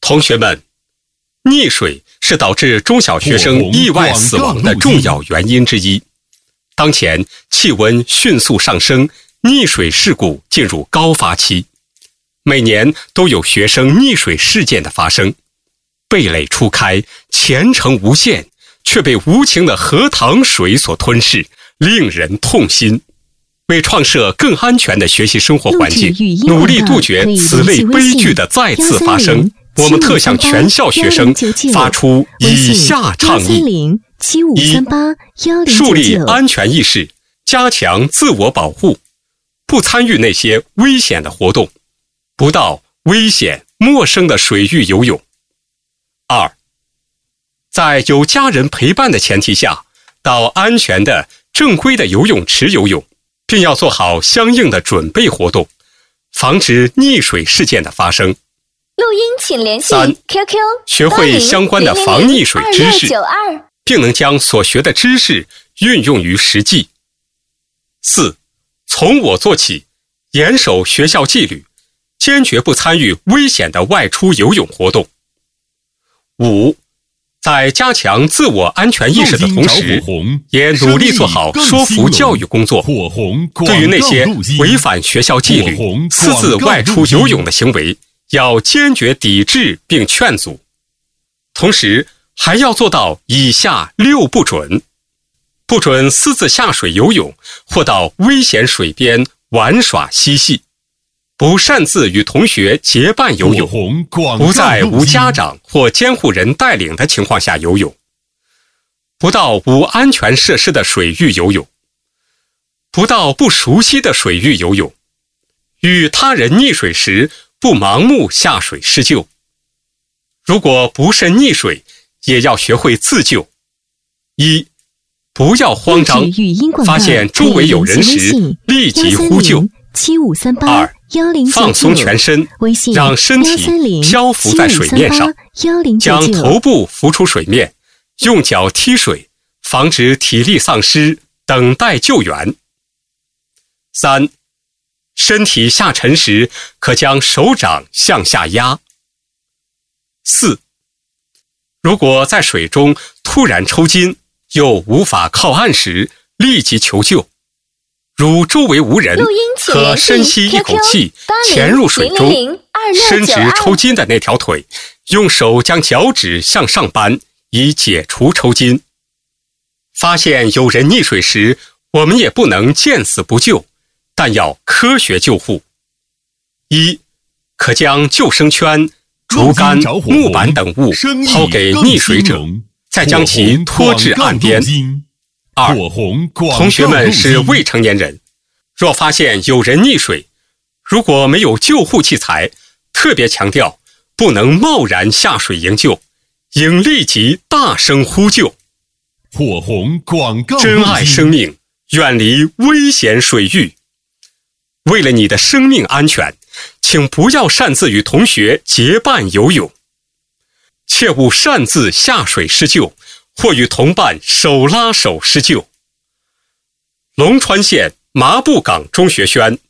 同学们，溺水是导致中小学生意外死亡的重要原因之一。当前气温迅速上升，溺水事故进入高发期，每年都有学生溺水事件的发生。蓓蕾初开，前程无限，却被无情的荷塘水所吞噬，令人痛心。为创设更安全的学习生活环境，努力杜绝此类悲剧的再次发生，我们特向全校学生发出以下倡议：一、树立安全意识，加强自我保护，不参与那些危险的活动，不到危险陌生的水域游泳。二、在有家人陪伴的前提下，到安全的正规的游泳池游泳，并要做好相应的准备活动，防止溺水事件的发生。 录音请联系 QQ 学会相关的防溺水知识，并能将所学的知识运用于实际。四、从我做起，严守学校纪律，坚决不参与危险的外出游泳活动。五、在加强自我安全意识的同时，也努力做好说服教育工作。对于那些违反学校纪律、私自外出游泳的行为，要坚决抵制并劝阻。同时，还要做到以下6不准：不准私自下水游泳或到危险水边玩耍嬉戏；不擅自与同学结伴游泳；不在无家长或监护人带领的情况下游泳；不到无安全设施的水域游泳；不到不熟悉的水域游泳；与他人溺水时不盲目下水施救。如果不慎溺水，也要学会自救。一、不要慌张，发现周围有人时立即呼救。二、放松全身，让身体漂浮在水面上，将头部浮出水面，用脚踢水，防止体力丧失，等待救援。三、身体下沉时，可将手掌向下压。四、如果在水中突然抽筋，又无法靠岸时，立即求救。如周围无人，可深吸一口气，潜入水中，伸直抽筋的那条腿，用手将脚趾向上扳，以解除抽筋。发现有人溺水时，我们也不能见死不救，但要科学救护。一、可将救生圈、竹竿、木板等物抛给溺水者，再将其拖至岸边。二、同学们是未成年人，若发现有人溺水，如果没有救护器材，特别强调不能贸然下水营救，应立即大声呼救。珍爱生命，远离危险水域。为了你的生命安全，请不要擅自与同学结伴游泳，切勿擅自下水施救，或与同伴手拉手施救。龙川县麻布岗中学轩